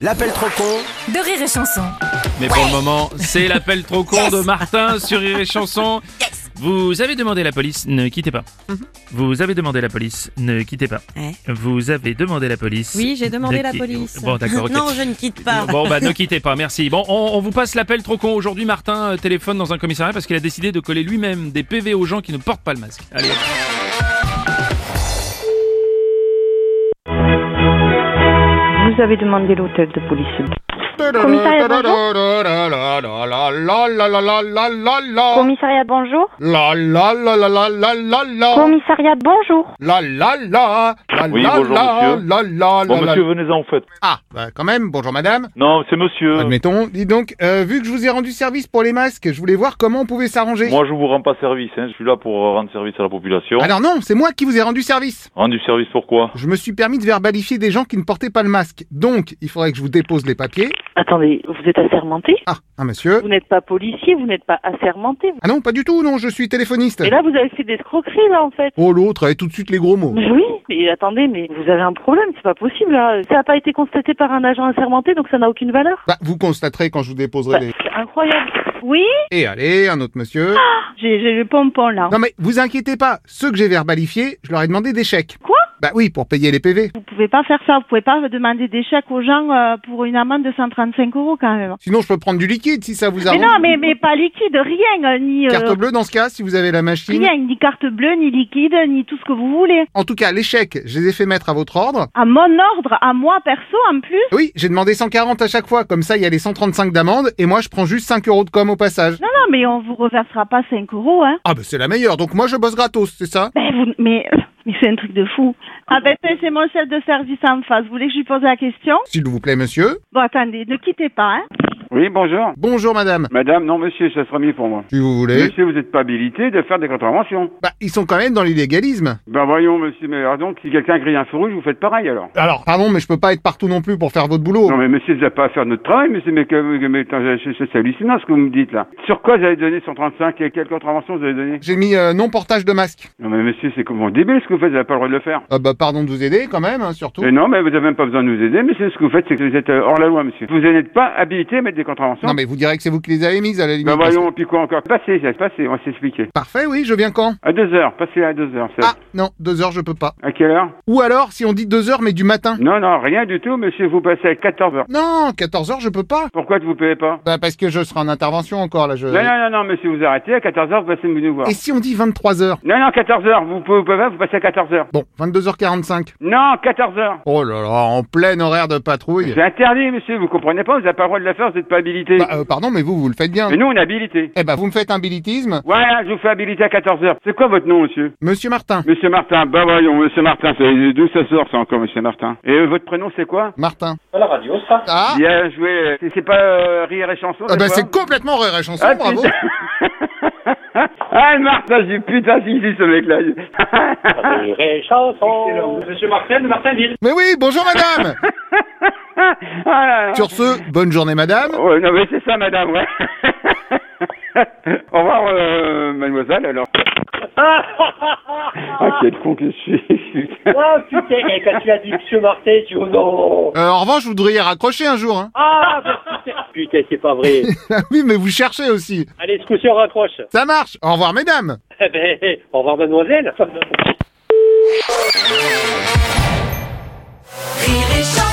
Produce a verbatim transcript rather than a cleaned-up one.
L'appel trop con de Rire et Chanson. Mais pour le moment, c'est l'appel trop con de Martin sur Rire et Chanson. Vous avez demandé la police, ne quittez pas. Mm-hmm. Vous avez demandé la police, ne quittez pas. Ouais. Vous avez demandé la police. Oui, j'ai demandé la qui... police. Bon, d'accord, ok. Non, je ne quitte pas. Bon, bah, ne quittez pas, merci. Bon, on, on vous passe l'appel trop con. Aujourd'hui, Martin euh, téléphone dans un commissariat parce qu'il a décidé de coller lui-même des P V aux gens qui ne portent pas le masque. Allez. Vous avez demandé l'hôtel de police. Commissariat, bonjour. Commissariat, bonjour. La la la la la la la la. Commissariat, bonjour. La la la la Oui, la bonjour, la monsieur. la la Bon, la monsieur, la. venez-en, en fait. Ah, bah quand même, bonjour madame. Non, c'est monsieur. Admettons, dis donc, euh, vu que je vous ai rendu service pour les masques, je voulais voir comment on pouvait s'arranger. Moi, je vous rends pas service, hein. Je suis là pour rendre service à la population. Alors non, c'est moi qui vous ai rendu service. Rendu service pourquoi? Je me suis permis de verbalifier des gens qui ne portaient pas le masque. Donc, il faudrait que je vous dépose les papiers. Attendez, vous êtes assermenté? Ah, un monsieur. Vous n'êtes pas policier, vous n'êtes pas assermenté. Ah non, pas du tout, non, je suis téléphoniste. Et là, vous avez fait des escroqueries, là, en fait. Oh, l'autre, avait tout de suite les gros mots. Mais oui, mais attendez, mais vous avez un problème, c'est pas possible, là. Ça n'a pas été constaté par un agent assermenté, donc ça n'a aucune valeur. Bah, vous constaterez quand je vous déposerai Bah, les... c'est incroyable. Oui? Et allez, un autre monsieur. J'ai j'ai le pompon, là. Non mais, vous inquiétez pas, ceux que j'ai verbalifiés, je leur ai demandé des chèques. Quoi? Bah oui, pour payer les P V. Vous pouvez pas faire ça, vous pouvez pas demander des chèques aux gens euh, pour une amende de cent trente-cinq euros quand même. Sinon, je peux prendre du liquide si ça vous Mais arrange. non, mais, mais pas liquide, rien, euh, ni... euh, Carte bleue dans ce cas, si vous avez la machine. Rien, ni carte bleue, ni liquide, ni tout ce que vous voulez. En tout cas, les chèques, je les ai fait mettre à votre ordre. À mon ordre, à moi perso en plus. Oui, j'ai demandé cent quarante à chaque fois, comme ça il y a les cent trente-cinq d'amende, et moi je prends juste cinq euros de com au passage. Non, non, mais on vous reversera pas cinq euros, hein. Ah bah c'est la meilleure, donc moi je bosse gratos, c'est ça? Ben vous, mais, mais c'est un truc de fou. Ah ben c'est c'est mon chef de service en face, vous voulez que je lui pose la question? S'il vous plaît, monsieur. Bon attendez, ne quittez pas, hein. Oui, bonjour. Bonjour madame. Madame, non, monsieur, ça sera mieux pour moi. Si vous voulez. Monsieur, vous n'êtes pas habilité de faire des contraventions. Bah, ils sont quand même dans l'illégalisme. Ben voyons, monsieur, mais alors donc, si quelqu'un grille un feu rouge, vous faites pareil alors. Alors, pardon, mais je peux pas être partout non plus pour faire votre boulot. Non mais monsieur, vous n'avez pas à faire notre travail, monsieur, mais, que, mais attends, c'est c'est hallucinant ce que vous me dites là. Sur quoi vous avez donné cent trente-cinq et quelle contravention vous avez donné? J'ai mis euh, non portage de masque. Non mais monsieur, c'est comment débile ce que vous faites, vous n'avez pas le droit de le faire. Euh, bah, pardon de vous aider quand même, hein, surtout. Mais non, mais vous n'avez même pas besoin de nous aider, mais c'est ce que vous faites, c'est que vous êtes euh, hors la loi, monsieur. Vous n'êtes pas habilité à mettre des contraventions. Non mais vous direz que c'est vous qui les avez mises à la limite. Ben parce voyons, puis quoi encore? Passez, ça passez, on va s'expliquer. que- Parfait, oui, je viens quand? À deux heures, passez à deux heures. ça. Ah, non, deux heures je peux pas. À quelle heure? Ou alors, si on dit deux heures mais du matin. Non, non, rien du tout, monsieur, vous passez à quatorze heures. Non, quatorze heures je peux pas. Pourquoi ne vous payez pas? Bah parce que je serai en intervention encore là. Je... Non, non, non, non, monsieur, vous arrêtez, à quatorze heures, vous passez nous voir. Et si on dit vingt-trois heures? Non, non, quatorze heures, vous pouvez, vous pouvez pas, vous passez à quatorze heures. Bon, vingt-deux heures quarante-cinq. Non, quatorze heures. Oh là là, en plein horaire de patrouille. C'est interdit, monsieur, vous comprenez pas, vous n'avez pas le droit de le faire, vous n'êtes pas habilité. Bah, euh, pardon, mais vous, vous le faites bien. Mais nous, on est habilité. Eh bah, vous me faites un bilitisme. Voilà, je vous fais habiliter à quatorze heures. C'est quoi votre nom, monsieur? Monsieur Martin. Monsieur Martin, bah voyons, monsieur Martin, c'est d'où ça sort, ça encore, monsieur Martin? Et euh, votre prénom, c'est quoi? Martin. À la radio, ça. Ah, Bien joué, c'est c'est pas euh, Rire et Chanson, ah bah, quoi c'est complètement Rire et Chanson, Ah, bravo. putain. Ah, Martin, j'ai putain, si, si, ce mec-là. Rire et Chanson. Monsieur Martin de Martinville. Mais oui, bonjour madame. Ah là là. Sur ce, bonne journée madame. Ouais, non, mais c'est ça, madame, ouais. Au revoir, euh, mademoiselle, alors. Ah, quel con que je suis. Oh putain, et quand tu as dit Monsieur Martin, tu dis oh non. Euh, en revanche, vous devriez raccrocher un jour, hein. Ah, bah, putain. Putain, c'est pas vrai. Ah oui, mais vous cherchez aussi. Allez, ce coup-ci, on raccroche. Ça marche. Au revoir mesdames. Eh ben, au revoir, mademoiselle. Rire et Chanson.